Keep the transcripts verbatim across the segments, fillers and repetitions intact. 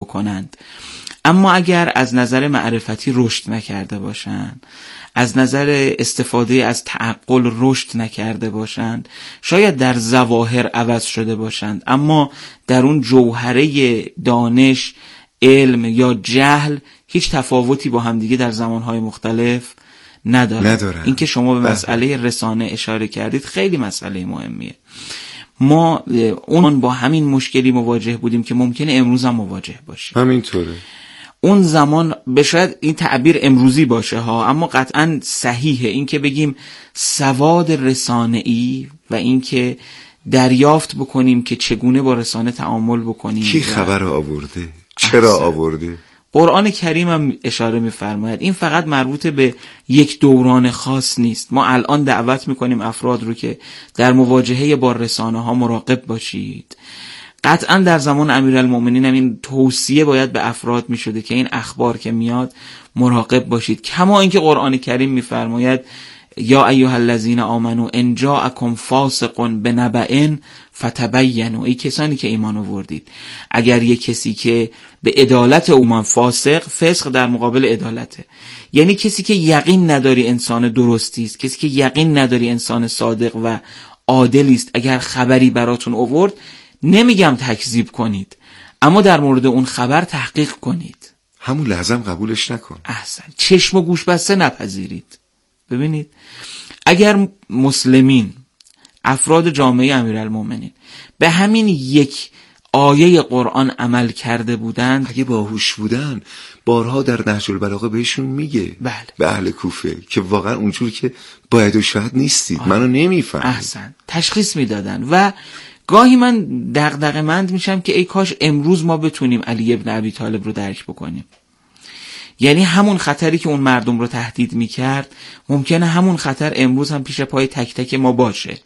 کنند. اما اگر از نظر معرفتی رشد نکرده باشند، از نظر استفاده از تعقل رشد نکرده باشند، شاید در ظواهر عوض شده باشند اما در اون جوهره دانش، علم یا جهل هیچ تفاوتی با همدیگه در زمانهای مختلف ندارن. ندارن. این که شما به مسئله رسانه اشاره کردید خیلی مسئله مهمیه. ما اون با همین مشکلی مواجه بودیم که ممکنه امروز هم مواجه باشیم. همینطوره. اون زمان به شاید این تعبیر امروزی باشه ها، اما قطعا صحیحه این که بگیم سواد رسانه‌ای و این که دریافت بکنیم که چگونه با رسانه تعامل بکنیم. کی خبر آورده؟ چرا احسن. آورده؟ قرآن کریم هم اشاره می‌فرماید این فقط مربوط به یک دوران خاص نیست. ما الان دعوت می‌کنیم افراد رو که در مواجهه با رسانه‌ها مراقب باشید. قطعا در زمان امیرالمومنین هم این توصیه باید به افراد می‌شده که این اخبار که میاد مراقب باشید، کما اینکه قرآن کریم می‌فرماید یا ایها الذین آمنو ان جاءکم فاسق بنبأ فتبینوا، ای کسانی که ایمان آوردید اگر یک کسی که به عدالت اومد فاسق، فسق در مقابل عدالته، یعنی کسی که یقین نداری انسان درستی است، کسی که یقین نداری انسان صادق و عادلی است، اگر خبری براتون آورد نمیگم تکذیب کنید اما در مورد اون خبر تحقیق کنید، همون لحظه قبولش نکن. احسن. چشم و گوش بسته نپذیرید. ببینید اگر مسلمین، افراد جامعه امیرالمومنین به همین یک آیه قرآن عمل کرده بودند، اگه باهوش بودن بارها در نهج البلاغه بهشون میگه بله. به اهل کوفه که واقعا اونجور که باید و شاید نیستید، آه. منو نمیفهمید. احسن. تشخیص میدادن و گاهی من دغدغه‌مند میشم که ای کاش امروز ما بتونیم علی ابن ابی طالب رو درک بکنیم. یعنی همون خطری که اون مردم رو تهدید میکرد ممکنه همون خطر امروز هم پیش پای تک تک ما باشه.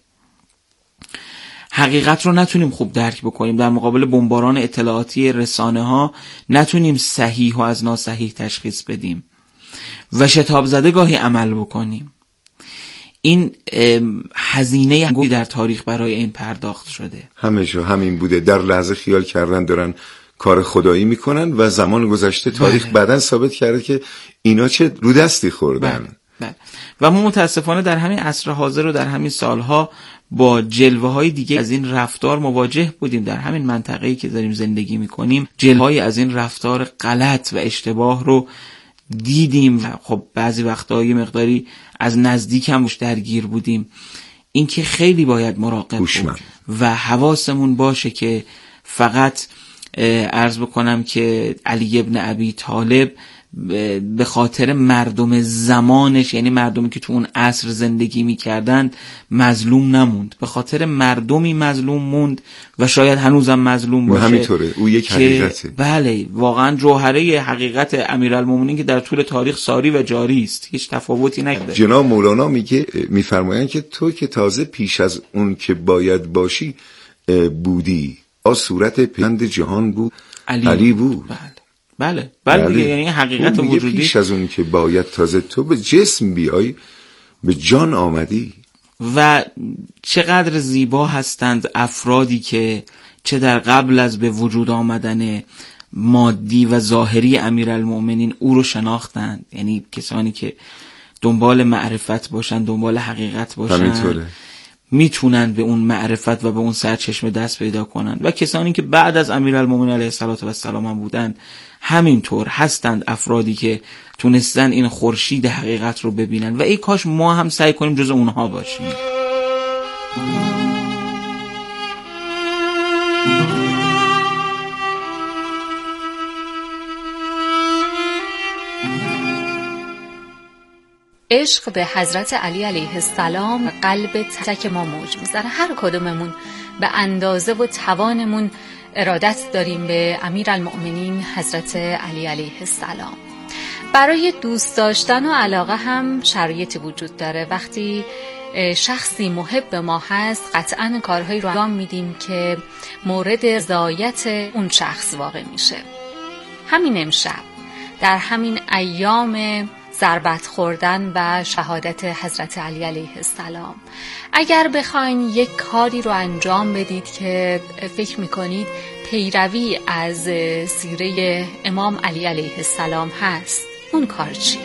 حقیقت رو نتونیم خوب درک بکنیم، در مقابل بمباران اطلاعاتی رسانه ها نتونیم صحیح و از ناصحیح تشخیص بدیم و شتاب زده گاهی عمل بکنیم. این هزینه در تاریخ برای این پرداخت شده. همیشه همین بوده، در لحظه خیال کردن دارن کار خدایی میکنن و زمان گذشته تاریخ بله. بعدن ثابت کرده که اینا چه رو دستی خوردن. بله. بله. و ما متاسفانه در همین عصر حاضر و در همین سالها با جلوه های دیگه از این رفتار مواجه بودیم. در همین منطقه‌ای که داریم زندگی میکنیم جلوه های از این رفتار غلط و اشتباه رو دیدیم و خب بعضی وقتا یه مقداری از نزدیک هم درگیر بودیم. این که خیلی باید مراقب بود و حواسمون باشه که فقط عرض بکنم که علی ابن ابی طالب به خاطر مردم زمانش، یعنی مردمی که تو اون عصر زندگی میکردند، مظلوم نموند، به خاطر مردمی مظلوم موند و شاید هنوزم مظلوم باشه. همینطوره، او یک حقیقته. بله، واقعا جوهره حقیقت امیرالمومنین که در طول تاریخ ساری و جاری است، هیچ تفاوتی نکرده. جناب مولانا میگه میفرمایند که تو که تازه پیش از اون که باید باشی بودی، آ صورت پیوند جهان بود علی, علی بود. بله بله بله, بله. یعنی حقیقت وجودی پیش از اون که باید تازه تو به جسم بیای به جان آمدی. و چقدر زیبا هستند افرادی که چه در قبل از به وجود آمدن مادی و ظاهری امیرالمومنین او رو شناختند، یعنی کسانی که دنبال معرفت باشن، دنبال حقیقت باشن، همینطوره، میتونن به اون معرفت و به اون سرچشمه دست پیدا کنن. و کسانی که بعد از امیرالمومنین علیه السلام هم بودن همینطور هستند، افرادی که تونستن این خورشید حقیقت رو ببینن و ای کاش ما هم سعی کنیم جز اونها باشیم. عشق به حضرت علی علیه السلام قلب تک ما موج میزنه. هر کدوممون به اندازه و توانمون ارادت داریم به امیرالمؤمنین حضرت علی علیه السلام. برای دوست داشتن و علاقه هم شرایطی وجود داره. وقتی شخصی محب به ما هست قطعاً کارهایی رو انجام میدیم که مورد رضایت اون شخص واقع میشه. همین امشب در همین ایام ضربت خوردن و شهادت حضرت علی علیه السلام، اگر بخواین یک کاری رو انجام بدید که فکر میکنید پیروی از سیره امام علی علیه السلام هست، اون کار چیه؟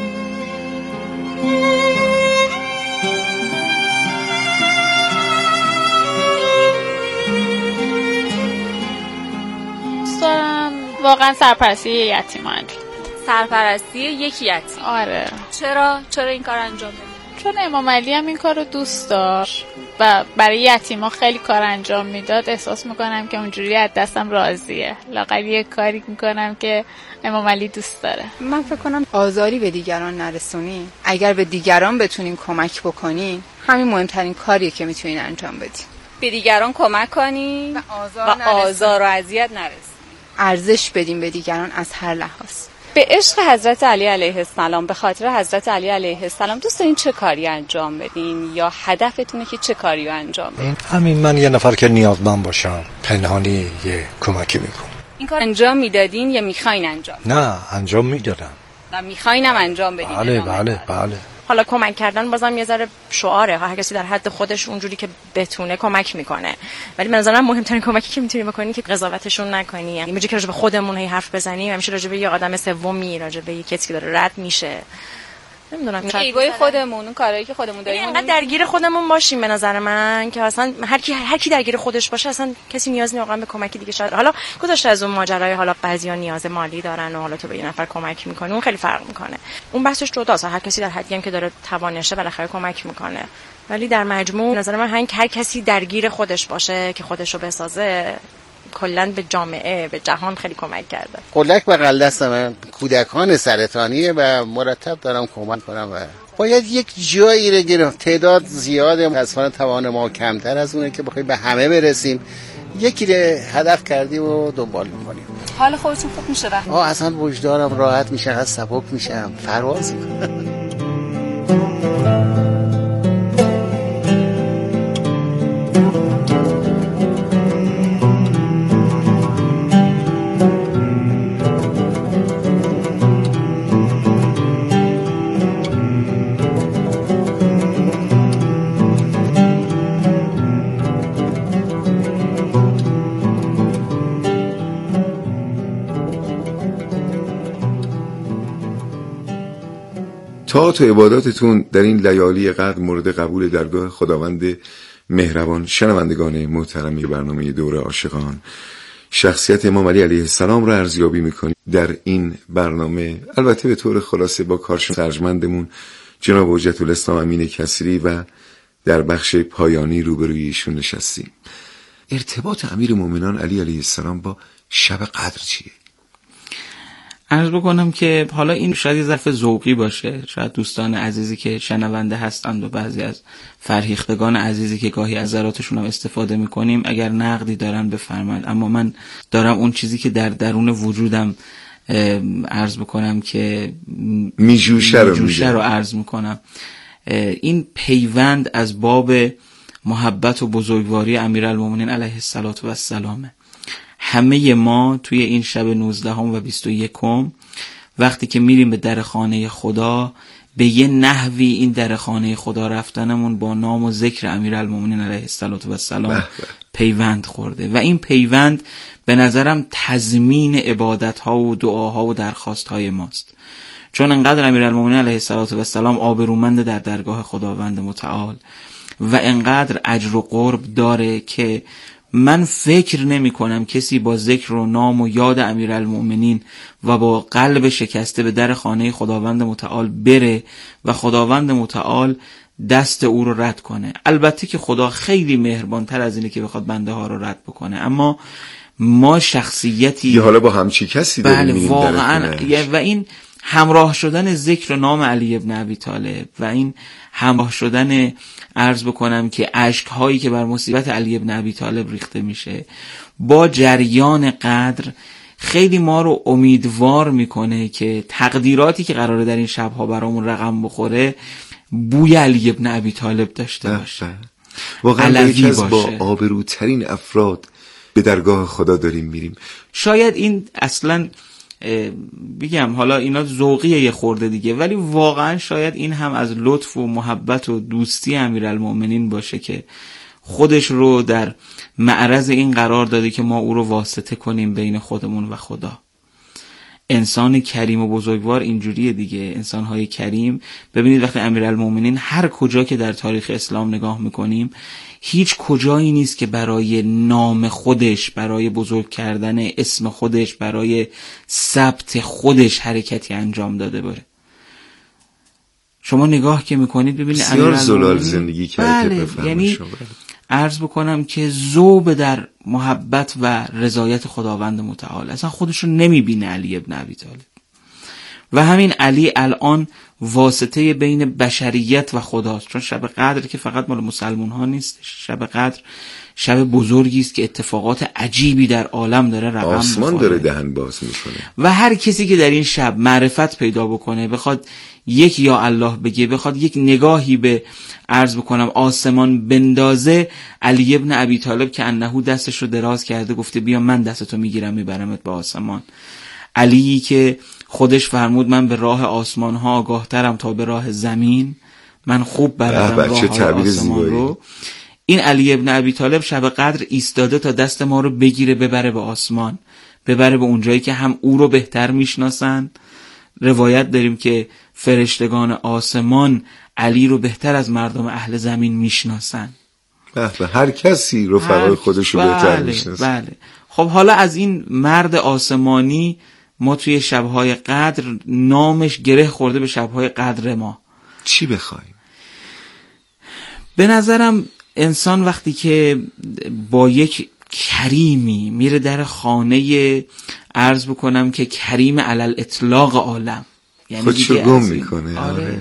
دوستان واقعا سرپرستی یتیمان. سرپرستی یک یتیم؟ آره. چرا؟ چرا این کار انجام بدید؟ چون امام علی هم این کار رو دوست داشت و برای یتیما خیلی کار انجام میداد. احساس میکنم که اونجوری از دستم راضیه. لااقل یه کاری میکنم که امام علی دوست داره. من فکر کنم آزاری به دیگران نرسونی. اگر به دیگران بتونین کمک بکنین، همین مهمترین کاریه که میتونین انجام بدین. به دیگران کمک کنین و آزار, و آزار و اذیت نرسونین. ارزش بدین به دیگران از هر لحاظ. به عشق حضرت علی علیه السلام، به خاطر حضرت علی علیه السلام دوست دارین چه کاری انجام بدین یا هدفتونه که چه کاری رو انجام بدین؟ همین من یه نفر که نیازمند باشم پنهانی یه کمکی میکنم. این کار انجام میدادین یا میخواین انجام؟ نه انجام میدادم و میخواینم انجام بدین؟ بله بله بله. حالا کمک کردن بازم یه ذره شعاره، هر کسی در حد خودش اونجوری که بتونه کمک میکنه، ولی به نظرم مهمترین کمکی که میتونی بکنی که قضاوتشون نکنی. یعنی میگه که راجع به خودمون هی حرف بزنیم، همیشه راجع به یه آدم سومی، راجع به یه کسی که داره رد میشه، نمیدونم ایگوی خودمون، اون کارهایی که خودمون داریم اینقدر درگیر خودمون باشیم به نظر من که اصلا هر کی هر کی درگیر خودش باشه اصلا کسی نیاز نیست واقعا به کمک دیگه. شاید حالا گذشته از اون ماجرای حالا بعضیا نیاز مالی دارن و حالا تو به یه نفر کمک میکنی، اون خیلی فرق میکنه، اون بحثش جداست. هر کسی در حدی هم که داره توانشه بالاخره کمک میکنه، ولی در مجموع به نظر من هر کسی درگیر خودش باشه که خودشو بسازه کلاً به جامعه، به جهان خیلی کمک کرده. کلک بغل دست من کودکان سرطانیه و مرتب دارم کمک کنم و باید یک جایی رو گرفت. تعداد زیاده، متأسفانه توان ما کمتر از اونه که بخوایم به همه برسیم. یکی رو هدف کردیم و دنبال می‌کنیم. حال خودتون خوب میشه وقتی؟ آه اصلا وجدانم راحت میشه، از سبک میشم، پرواز میکنم. طاعات و عباداتتون در این لیالی قدر مورد قبول درگاه خداوند مهربان. شنوندگان محترم برنامه دوره عاشقان، شخصیت امام علی علیه السلام را ارزیابی میکنیم در این برنامه، البته به طور خلاصه با کارشناس ارجمندمون جناب حجت الاسلام امین کسری و در بخش پایانی روبروی ایشون نشستیم. ارتباط امیرالمومنین علی علیه السلام با شب قدر چیه؟ عرض بکنم که حالا این شاید یه ظرف ذوقی باشه، شاید دوستان عزیزی که شنونده هستند و بعضی از فرهیختگان عزیزی که گاهی از ذراتشون هم استفاده میکنیم اگر نقدی دارن بفرمایید، اما من دارم اون چیزی که در درون وجودم عرض بکنم که میجوشه رو, میجوشه رو عرض میکنم. این پیوند از باب محبت و بزرگواری امیرالمومنین علیه السلام. همه ما توی این شب نوزدهم و بیست و یکم وقتی که میریم به در خانه خدا، به یه نحوی این در خانه خدا رفتنمون با نام و ذکر امیرالمومنین علیه السلام پیوند خورده و این پیوند به نظرم تضمین عبادت‌ها و دعاها و درخواست‌های ماست، چون انقدر امیرالمومنین علیه السلام آبرومند در درگاه خداوند متعال و انقدر اجر و قرب داره که من فکر نمی کنم کسی با ذکر و نام و یاد امیرالمومنین و با قلب شکسته به در خانه خداوند متعال بره و خداوند متعال دست او رو رد کنه. البته که خدا خیلی مهربانتر از اینه که بخواد بنده ها رو رد بکنه، اما ما شخصیتی یه حالا با همچی کسی بله واقعا و این همراه شدن ذکر و نام علی ابن ابی طالب و این همراه شدن عرض بکنم که اشک هایی که بر مصیبت علی ابن ابی طالب ریخته میشه با جریان قدر خیلی ما رو امیدوار میکنه که تقدیراتی که قراره در این شبها برامون رقم بخوره بوی علی ابن ابی طالب داشته باشه، واقعا یکی از با آبروترین افراد به درگاه خدا داریم میریم. شاید این اصلا بگم حالا اینا ذوقیه یه خورده دیگه، ولی واقعا شاید این هم از لطف و محبت و دوستی امیرالمومنین باشه که خودش رو در معرض این قرار داده که ما او رو واسطه کنیم بین خودمون و خدا. انسان کریم و بزرگوار اینجوریه دیگه. انسان‌های کریم، ببینید وقتی امیرالمومنین هر کجا که در تاریخ اسلام نگاه میکنیم، هیچ کجایی نیست که برای نام خودش، برای بزرگ کردن اسم خودش، برای ثبت خودش حرکتی انجام داده باشه. شما نگاه که میکنید ببینید بسیار زلال زندگی کرده. بله، یعنی عرض بکنم که ذوب در محبت و رضایت خداوند متعال، اصلا خودش رو نمیبینه علی ابن ابی طالب. و همین علی الان واسطه بین بشریت و خداست، چون شب قدر که فقط مال مسلمان ها نیست، شب قدر شب بزرگی است که اتفاقات عجیبی در عالم داره رقم می‌خوره، آسمان داره دهن باز میکنه و هر کسی که در این شب معرفت پیدا بکنه، بخواد یک یا الله بگه، بخواد یک نگاهی به عرض بکنم آسمان بندازه، علی ابن ابی طالب که انهو دستش رو دراز کرده گفته بیا من دستتو میگیرم میبرمت به آسمان. علی که خودش فرمود من به راه آسمان ها آگاه ترم تا به راه زمین، من خوب بلدم راه های آسمان رو. این علی ابن ابی طالب شب قدر ایستاده تا دست ما رو بگیره ببره به آسمان، ببره به اونجایی که هم او رو بهتر میشناسن. روایت داریم که فرشتگان آسمان علی رو بهتر از مردم اهل زمین میشناسن. به هر کسی رفقای خودش رو بهتر میشناسن. بله. خب حالا از این مرد آسمانی ما توی شبهای قدر نامش گره خورده به شبهای قدر ما. چی بخوایم؟ به نظرم انسان وقتی که با یک کریمی میره در خانه، عرض بکنم که کریم علل اطلاق عالم، یعنی خودشو گم میکنه. آره.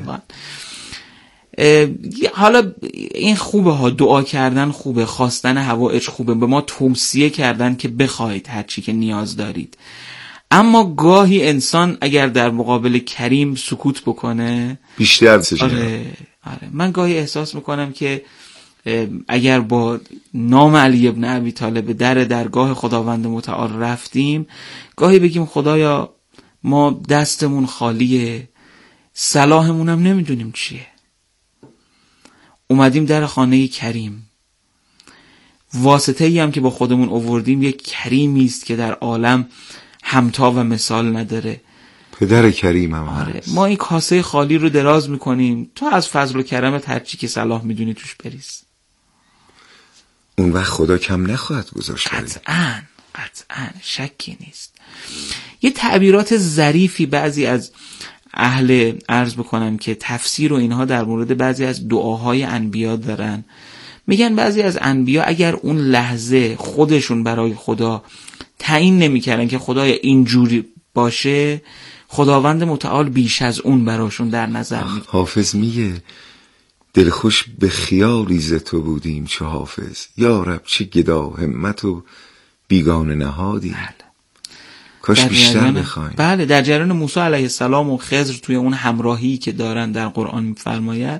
حالا این خوبه ها، دعا کردن خوبه، خواستن حوائج خوبه، به ما توصیه کردن که بخواید هر چی که نیاز دارید، اما گاهی انسان اگر در مقابل کریم سکوت بکنه بیشتر سجنه. آره آره من گاهی احساس میکنم که اگر با نام علی ابن ابی طالب در درگاه خداوند متعال رفتیم، گاهی بگیم خدایا ما دستمون خالیه، صلاحمون هم نمیدونیم چیه، اومدیم در خانه کریم، واسطه ای هم که با خودمون آوردیم یک کریمی است که در عالم همتا و مثال نداره، پدر کریم هم آره. هست. ما این کاسه خالی رو دراز میکنیم، تو از فضل و کرمت هر چی که صلاح میدونی توش بریز. اون وقت خدا کم نخواهد گذاشت. قطعاً قطعاً شکی نیست. یه تعبیرات ظریفی بعضی از اهل عرض بکنم که تفسیر و اینها در مورد بعضی از دعاهای انبیا دارن. میگن بعضی از انبیا اگر اون لحظه خودشون برای خدا تعیین نمیکردن که خدای اینجوری باشه، خداوند متعال بیش از اون براشون در نظر میگیره. حافظ میگه دلخوش به خیالی ز تو بودیم چه حافظ، یا رب چه گدا همت و بیگانه نهادی. بله. کاش بیشتر بخوایم. بله، در جریان موسی علیه السلام و خضر توی اون همراهی که دارن در قرآن میفرماید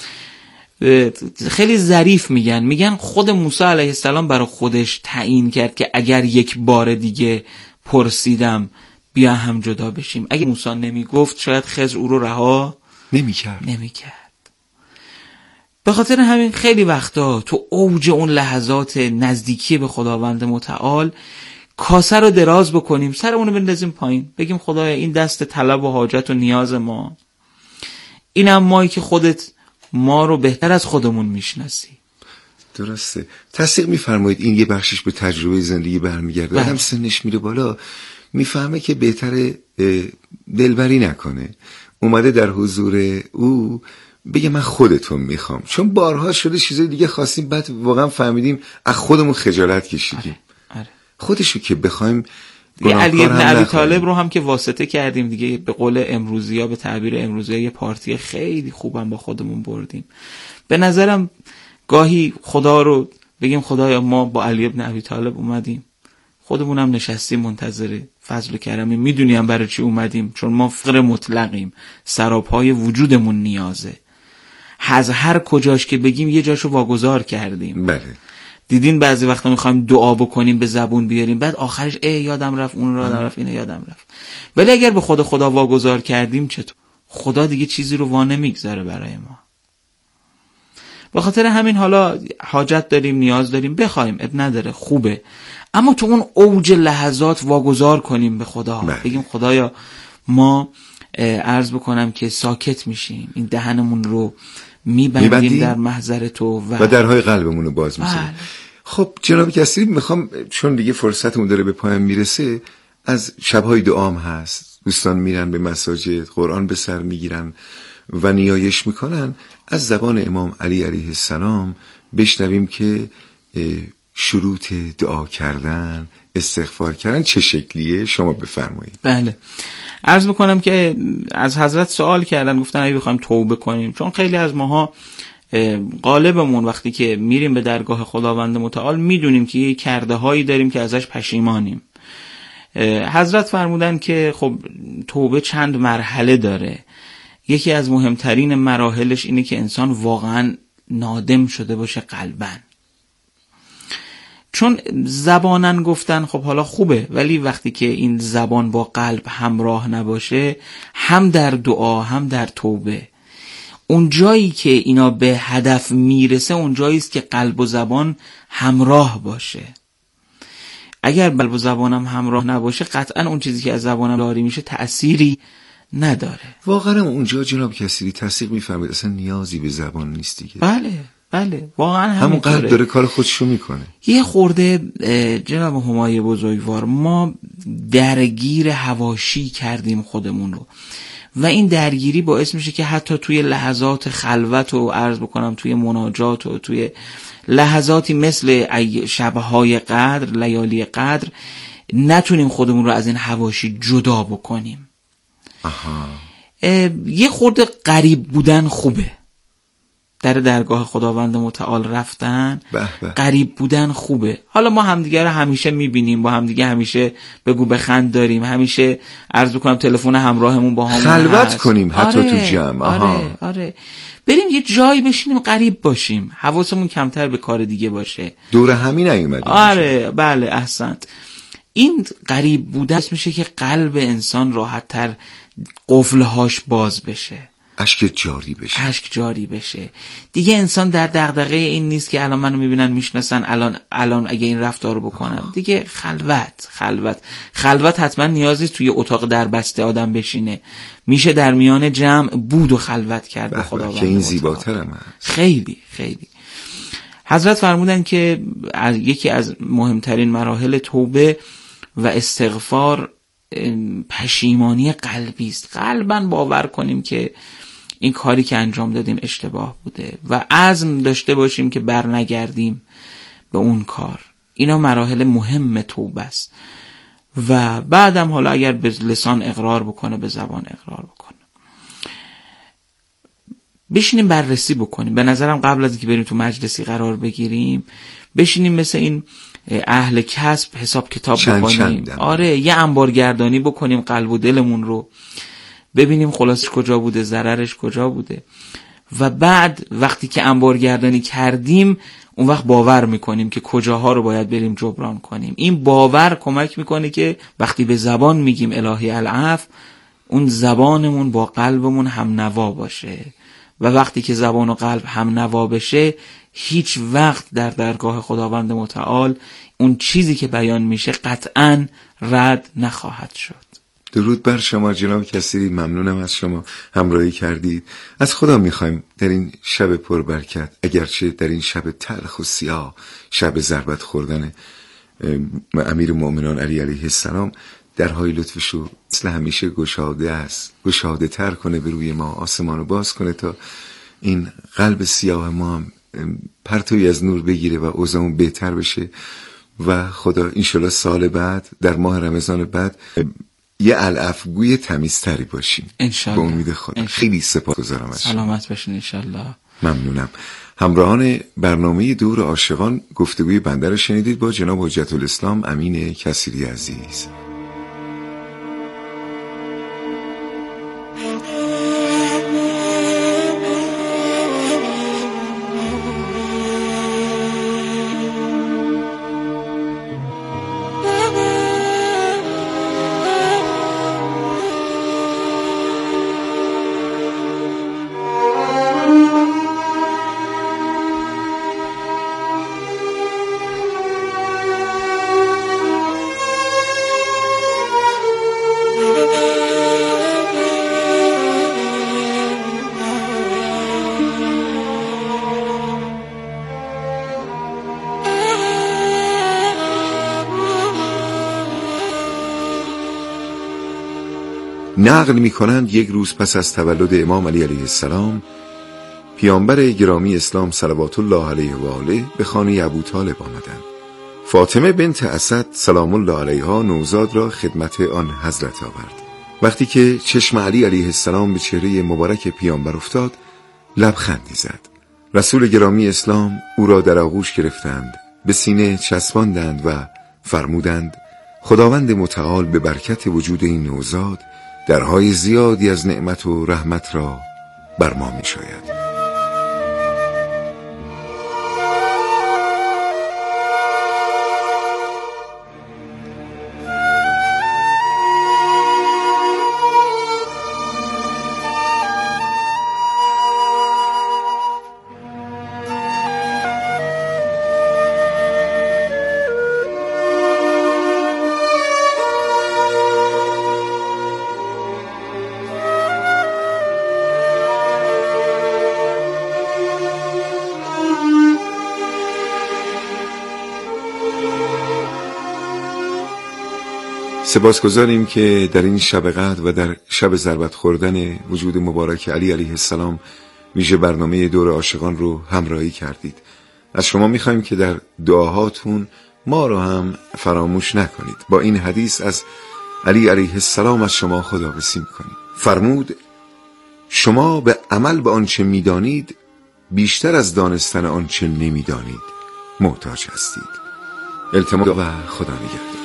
خیلی ظریف میگن میگن خود موسی علیه السلام برای خودش تعیین کرد که اگر یک بار دیگه پرسیدم بیا هم جدا بشیم، اگه موسی نمیگفت شاید خضر او رو رها نمیکرد نمیکرد. به خاطر همین خیلی وقتا تو اوج اون لحظات نزدیکی به خداوند متعال کاسه رو دراز بکنیم، سرمون رو بندازیم پایین، بگیم خدایا این دست طلب و حاجت و نیاز ما، اینم مایی که خودت ما رو بهتر از خودمون میشناسی. درسته. تصدیق میفرمایید این یه بخشش به تجربه زندگی برمیگرده. آدم سنش میره بالا میفهمه که بهتره دلبری نکنه، اومده در حضور او بگه من خودتون میخوام، چون بارها شده چیزای دیگه خواستیم بعد واقعا فهمیدیم از خودمون خجالت کشیدیم. آره. آره. خودشو که بخوایم دیگه علی ابن ابی طالب رو هم که واسطه کردیم دیگه، به قول امروزی ها، به تعبیر امروزی ها، یه پارتی خیلی خوبم با خودمون بردیم. به نظرم گاهی خدا رو بگیم خدایا ما با علی ابن ابی طالب اومدیم، خودمون هم نشستیم منتظر فضل و کرمی، میدونیم برای چی اومدیم، چون ما فقر مطلقیم، سراپای وجودمون نیازه، از هر کجاش که بگیم یه جاشو واگذار کردیم. بله. دیدین بعضی وقتا میخوایم دعا بکنیم به زبون بیاریم، بعد آخرش ای یادم رفت، اون رو یادم رفت، اینو یادم رفت. ولی اگر به خود خدا واگذار کردیم چطور؟ خدا دیگه چیزی رو وا نمیگذاره برای ما. به خاطر همین حالا حاجت داریم، نیاز داریم، بخوایم، اب نداره، خوبه، اما تو اون اوج لحظات واگذار کنیم به خدا. بله. بگیم خدایا ما عرض بکنم که ساکت میشیم، این دهنمون رو میبندیم, میبندیم در محضر تو و, و درهای قلبمون رو باز میزنیم. بله. خب جناب کسری، میخوام چون دیگه فرصتمون داره به پایان میرسه، از شبهای دعام هست، دوستان میرن به مساجد، قرآن به سر میگیرن و نیایش میکنن، از زبان امام علی علیه السلام بشنویم که شروط دعا کردن، استغفار کردن چه شکلیه، شما بفرمایید. بله، عرض میکنم که از حضرت سوال کردن، گفتن اگه بخوایم توبه کنیم، چون خیلی از ماها غالبمون وقتی که میریم به درگاه خداوند متعال میدونیم که یه کرده هایی داریم که ازش پشیمانیم. حضرت فرمودن که خب توبه چند مرحله داره، یکی از مهمترین مراحلش اینه که انسان واقعا نادم شده باشه قلباً. چون زبانن گفتن خب حالا خوبه، ولی وقتی که این زبان با قلب همراه نباشه، هم در دعا هم در توبه، اون جایی که اینا به هدف میرسه اون جایی است که قلب و زبان همراه باشه. اگر قلب و زبانم همراه نباشه، قطعا اون چیزی که از زبانم جاری میشه تأثیری نداره. واقعا اونجا جناب کسری تصدیق میفرمایید اصلا نیازی به زبان نیست دیگه. بله بله، واقعا همون قلب داره کار خودشو میکنه. یه خورده جناب همای بزرگوار، ما درگیر حواشی کردیم خودمون رو و این درگیری باعث میشه که حتی توی لحظات خلوت و عرض بکنم توی مناجات و توی لحظاتی مثل شبهای قدر، لیالی قدر، نتونیم خودمون رو از این حواشی جدا بکنیم. آها. یه خورده غریب بودن خوبه، در درگاه خداوند متعال رفتن، غریب بودن خوبه. حالا ما همدیگه رو همیشه میبینیم، با همدیگه همیشه بگو بخند داریم، همیشه عرض بکنم تلفن همراهمون با هم خلوت هست. کنیم حتی آره، تو جمع. آها. آره آره، بریم یه جایی بشینیم غریب باشیم، حواسمون کمتر به کار دیگه باشه، دور همین نیومدیم. آره بله احسنت. این غریب بودن میشه که قلب انسان راحت‌تر قفلهاش باز بشه، اشک جاری بشه اشک جاری بشه دیگه. انسان در دغدغه این نیست که الان منو میبینن میشناسن، الان الان اگه این رفتارو بکنم دیگه. خلوت خلوت خلوت حتما نیازی توی اتاق در بسته آدم بشینه، میشه در میان جمع بود و خلوت کرد به خداوند که این زیباتر هم هست. خیلی خیلی. حضرت فرمودن که یکی از مهمترین مراحل توبه و استغفار پشیمانی قلبی است. قلباً باور کنیم که این کاری که انجام دادیم اشتباه بوده و عزم داشته باشیم که بر نگردیم به اون کار. اینا مراحل مهم توبه است و بعدم حالا اگر به لسان اقرار بکنه، به زبان اقرار بکنه، بشینیم بررسی بکنیم. به نظرم قبل از اینکه بریم تو مجلسی قرار بگیریم، بشینیم مثل این اهل کسب حساب کتاب بکنیم. آره، یه انبارگردانی بکنیم قلب و دلمون رو، ببینیم خلاصش کجا بوده، ضررش کجا بوده و بعد وقتی که انبارگردانی کردیم اون وقت باور میکنیم که کجاها رو باید بریم جبران کنیم. این باور کمک میکنه که وقتی به زبان میگیم الهی العفو، اون زبانمون با قلبمون هم نوا باشه و وقتی که زبان و قلب هم نوا بشه، هیچ وقت در درگاه خداوند متعال اون چیزی که بیان میشه قطعاً رد نخواهد شد. درود بر شما جناب کسری، ممنونم از شما همراهی کردید. از خدا میخوایم در این شب پربرکت، اگرچه در این شب تلخ و سیاه، شب ضربت خوردن امیر المؤمنین علی علیه السلام، درهای لطفشو مثل همیشه گشاده است، گشاده تر کنه به روی ما، آسمانو باز کنه تا این قلب سیاه ما هم پرتوی از نور بگیره و اوضاعمون بهتر بشه و خدا انشالله سال بعد در ماه رمضان بعد یه العفوگوی تمیزتری باشیم انشالله. به امید خدا. خیلی سپاسگزارم از شما. سلامت باشین انشالله. ممنونم. همراهان برنامه دور عاشقان، گفتگوی بنده رو شنیدید با جناب حجت الاسلام امین کسری عزیز. نقل می کنند یک روز پس از تولد امام علی علیه السلام پیامبر گرامی اسلام صلوات الله علیه و آله به خانه ابوطالب آمدند. فاطمه بنت اسد سلام الله علیها نوزاد را خدمت آن حضرت آورد. وقتی که چشم علی علیه السلام به چهره مبارک پیامبر افتاد لبخندی زد. رسول گرامی اسلام او را در آغوش گرفتند، به سینه چسباندند و فرمودند خداوند متعال به برکت وجود این نوزاد درهای زیادی از نعمت و رحمت را بر ما می شاید. سپاسگزاریم که در این شب قدر و در شب ضربت خوردن وجود مبارک علی علیه السلام ویژه برنامه دور عاشقان رو همراهی کردید. از شما میخوایم که در دعاهاتون ما رو هم فراموش نکنید. با این حدیث از علی علیه السلام از شما خداحافظی میکنیم. فرمود شما به عمل به آنچه میدانید بیشتر از دانستن آنچه نمیدانید محتاج هستید. التماس و خدا نگهدار.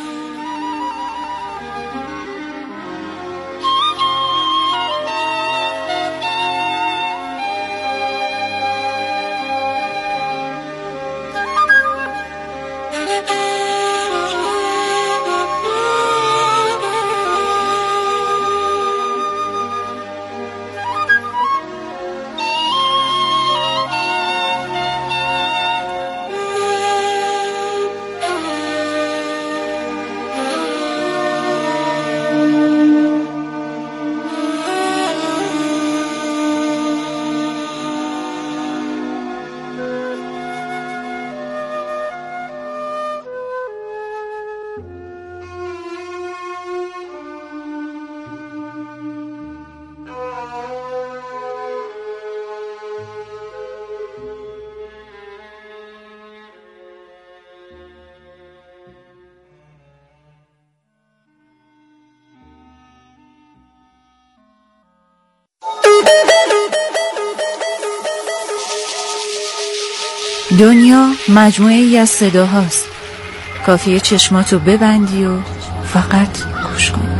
دنیا مجموعه ای از صداهاست. کافیه چشماتو ببندی و فقط گوش کن.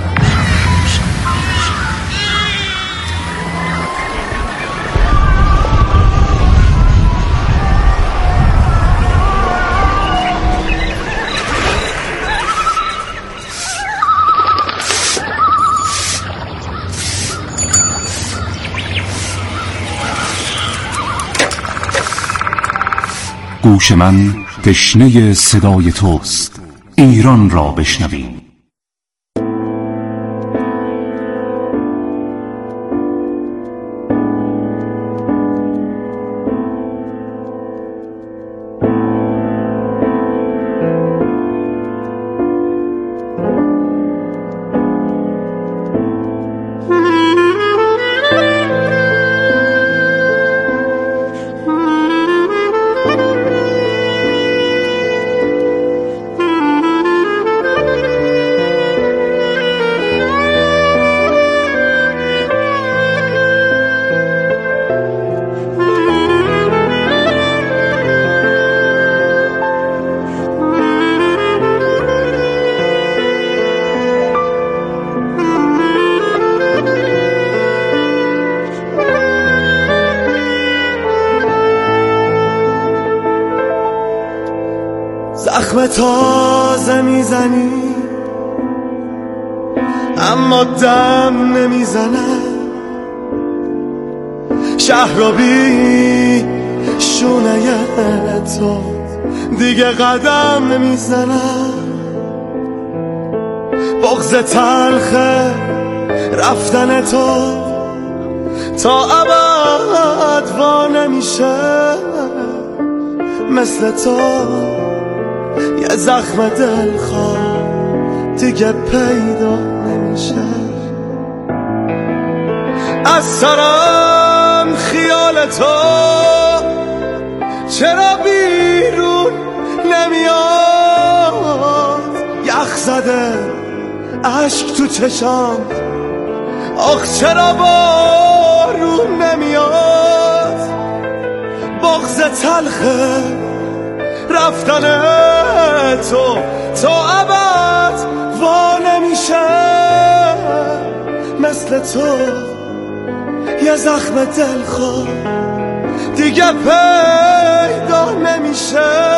گوش من تشنه صدای توست. ایران را بشنویم. زخم تازه میزنی اما دم نمیزنه، شهر رو بی شونه تو دیگه قدم نمیزنه، بغض تلخه رفتن تو تا ابد وا نمیشه، مثل تو یه زخم دلخواه دیگه پیدا نمیشه. از سرم خیال تو چرا بیرون نمیاد، یخ زده عشق تو چشام، آخ چرا بارون نمیاد، بغض تلخه رفتن تو تا ابد وا نمیشه، مثل تو یه زخم دلخواه دیگه پیدا نمیشه.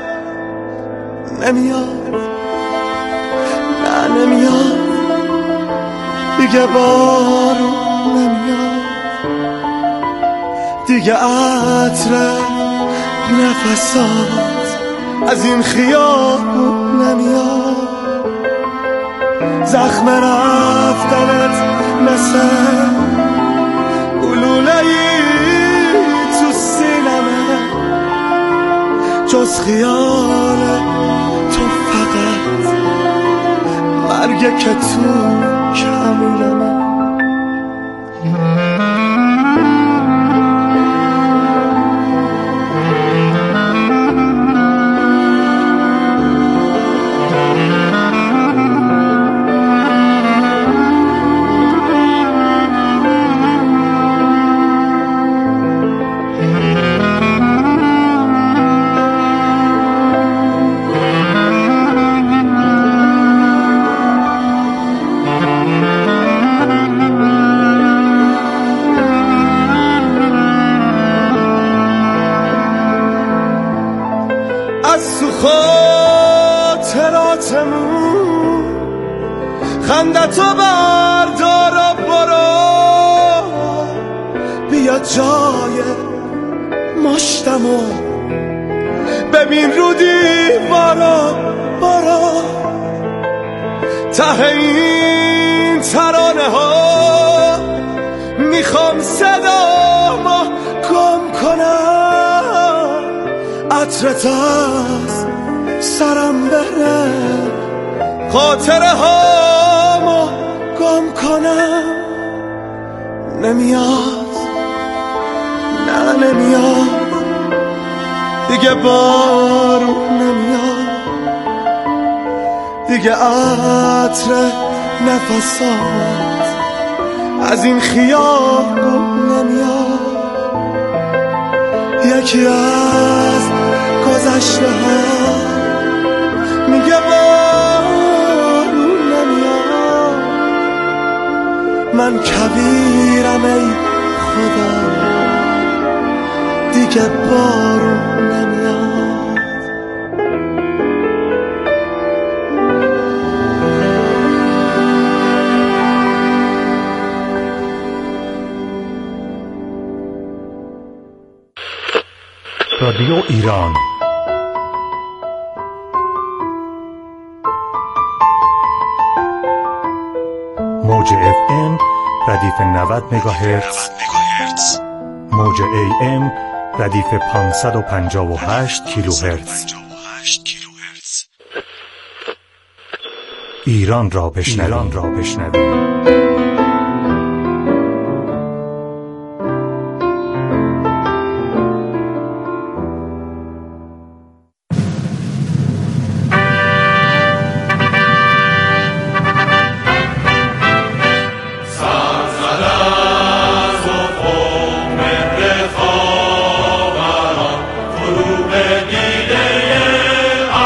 نمیاد نه نمیاد دیگه بارون نمیاد، دیگه عطر نفسات از این خیابون نمیاد، زخم رفتنت مثل گلوله‌ای تو سینمه، جز خیال تو فقط مرگ که تو کمینمه. از تو خاطراتمون خندتو بردار و برو، بیا جای مشتمو ببین رو دیوارا، برو ته این ترانه ها میخوام صدامو گم کنم، عطرت از سرم بره خاطره هامو گم کنم. نمیاد نه نمیاد دیگه بارون نمیاد، دیگه عطر نفسات از این خیابون نمیاد، یکی از گذشته ها میگه بارون نمیاد، من کبیرم ای خدا دیگه بارون نمیاد. رادیو ایران موج اف ام ردیف نود مگاهرتز، موج ای ام ردیف پانصد و پنجاه و هشت کیلوهرتز. ایران را بشنوید.